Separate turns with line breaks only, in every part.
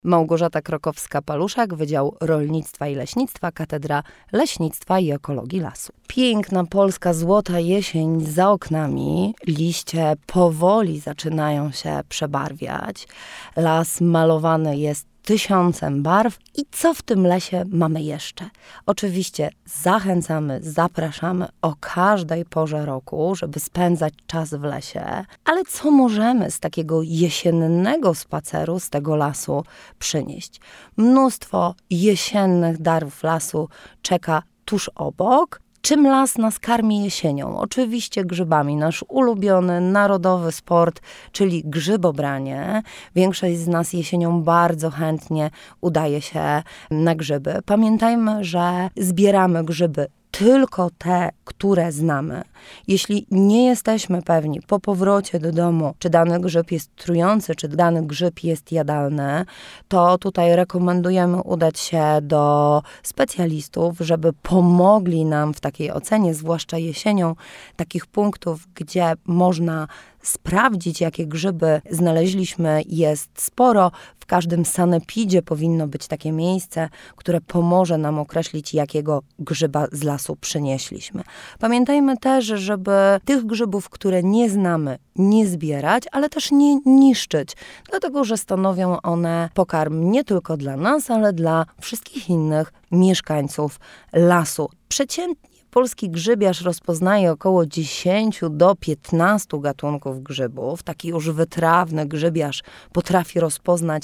Małgorzata Krokowska-Paluszak, Wydział Rolnictwa i Leśnictwa, Katedra Leśnictwa i Ekologii Lasu. Piękna polska złota jesień za oknami. Liście powoli zaczynają się przebarwiać. Las malowany jest 1000 barw. I co w tym lesie mamy jeszcze? Oczywiście zachęcamy, zapraszamy o każdej porze roku, żeby spędzać czas w lesie. Ale co możemy z takiego jesiennego spaceru z tego lasu przynieść? Mnóstwo jesiennych darów lasu czeka tuż obok. Czym las nas karmi jesienią? Oczywiście grzybami. Nasz ulubiony, narodowy sport, czyli grzybobranie. Większość z nas jesienią bardzo chętnie udaje się na grzyby. Pamiętajmy, że zbieramy grzyby tylko te, które znamy. Jeśli nie jesteśmy pewni po powrocie do domu, czy dany grzyb jest trujący, czy dany grzyb jest jadalny, to tutaj rekomendujemy udać się do specjalistów, żeby pomogli nam w takiej ocenie, zwłaszcza jesienią, takich punktów, gdzie można sprawdzić, jakie grzyby znaleźliśmy, jest sporo. W każdym sanepidzie powinno być takie miejsce, które pomoże nam określić, jakiego grzyba z lasu przynieśliśmy. Pamiętajmy też, żeby tych grzybów, które nie znamy, nie zbierać, ale też nie niszczyć, dlatego że stanowią one pokarm nie tylko dla nas, ale dla wszystkich innych mieszkańców lasu. Przeciętnie polski grzybiarz rozpoznaje około 10 do 15 gatunków grzybów. Taki już wytrawny grzybiarz potrafi rozpoznać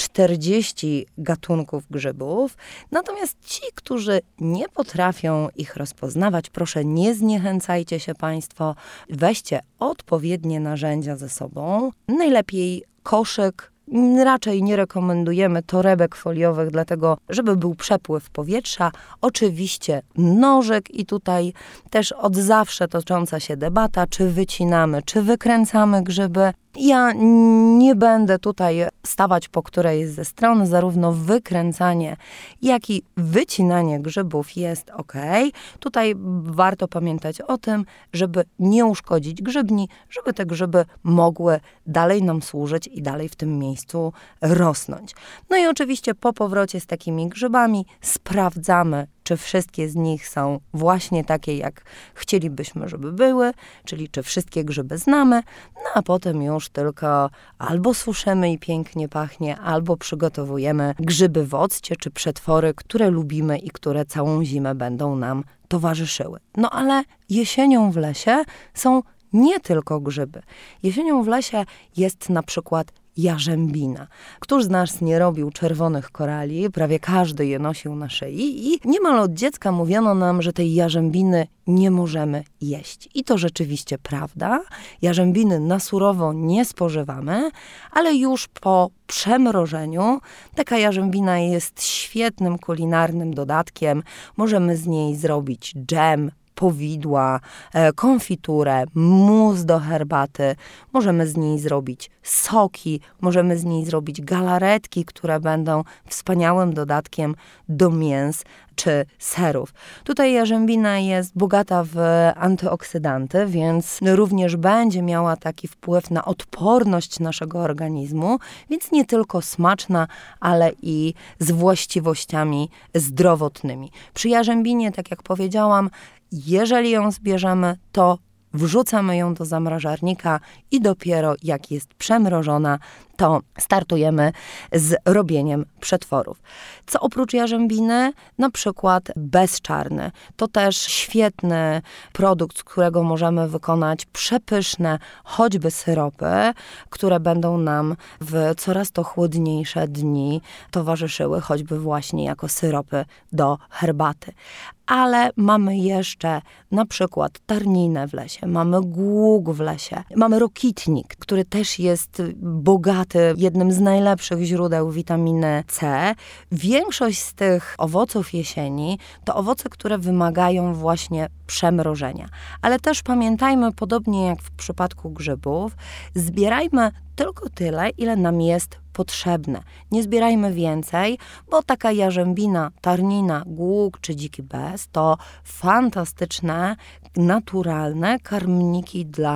40 gatunków grzybów. Natomiast ci, którzy nie potrafią ich rozpoznawać, proszę, nie zniechęcajcie się Państwo. Weźcie odpowiednie narzędzia ze sobą. Najlepiej koszyk. Raczej nie rekomendujemy torebek foliowych, dlatego żeby był przepływ powietrza. Oczywiście nożyk i tutaj też od zawsze tocząca się debata, czy wycinamy, czy wykręcamy grzyby. Ja nie będę tutaj stawać po którejś ze stron, zarówno wykręcanie, jak i wycinanie grzybów jest ok. Tutaj warto pamiętać o tym, żeby nie uszkodzić grzybni, żeby te grzyby mogły dalej nam służyć i dalej w tym miejscu rosnąć. No i oczywiście po powrocie z takimi grzybami sprawdzamy, czy wszystkie z nich są właśnie takie, jak chcielibyśmy, żeby były, czyli czy wszystkie grzyby znamy, no a potem już tylko albo suszymy i pięknie pachnie, albo przygotowujemy grzyby w occie, czy przetwory, które lubimy i które całą zimę będą nam towarzyszyły. No ale jesienią w lesie są nie tylko grzyby. Jesienią w lesie jest na przykład jarzębina. Któż z nas nie robił czerwonych korali? Prawie każdy je nosił na szyi i niemal od dziecka mówiono nam, że tej jarzębiny nie możemy jeść. I to rzeczywiście prawda. Jarzębiny na surowo nie spożywamy, ale już po przemrożeniu taka jarzębina jest świetnym kulinarnym dodatkiem. Możemy z niej zrobić dżem, powidła, konfiturę, mus do herbaty. Możemy z niej zrobić soki, możemy z niej zrobić galaretki, które będą wspaniałym dodatkiem do mięs czy serów. Tutaj jarzębina jest bogata w antyoksydanty, więc również będzie miała taki wpływ na odporność naszego organizmu, więc nie tylko smaczna, ale i z właściwościami zdrowotnymi. Przy jarzębinie, tak jak powiedziałam, jeżeli ją zbierzemy, to wrzucamy ją do zamrażarnika i dopiero jak jest przemrożona, to startujemy z robieniem przetworów. Co oprócz jarzębiny? Na przykład bezczarny. To też świetny produkt, z którego możemy wykonać przepyszne choćby syropy, które będą nam w coraz to chłodniejsze dni towarzyszyły, choćby właśnie jako syropy do herbaty. Ale mamy jeszcze na przykład tarninę w lesie, mamy głuk w lesie, mamy rokitnik, który też jest bogaty, jednym z najlepszych źródeł witaminy C. Większość z tych owoców jesieni to owoce, które wymagają właśnie przemrożenia. Ale też pamiętajmy, podobnie jak w przypadku grzybów, zbierajmy tylko tyle, ile nam jest potrzebne. Nie zbierajmy więcej, bo taka jarzębina, tarnina, głuk czy dziki bez to fantastyczne, naturalne karmniki dla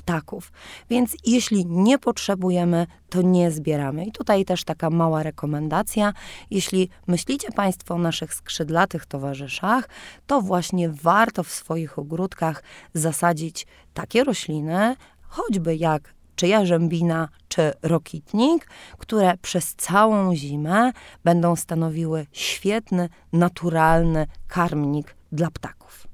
ptaków. Więc jeśli nie potrzebujemy, to nie zbieramy. I tutaj też taka mała rekomendacja. Jeśli myślicie Państwo o naszych skrzydlatych towarzyszach, to właśnie warto w swoich ogródkach zasadzić takie rośliny, choćby jak czy jarzębina, czy rokitnik, które przez całą zimę będą stanowiły świetny, naturalny karmnik dla ptaków.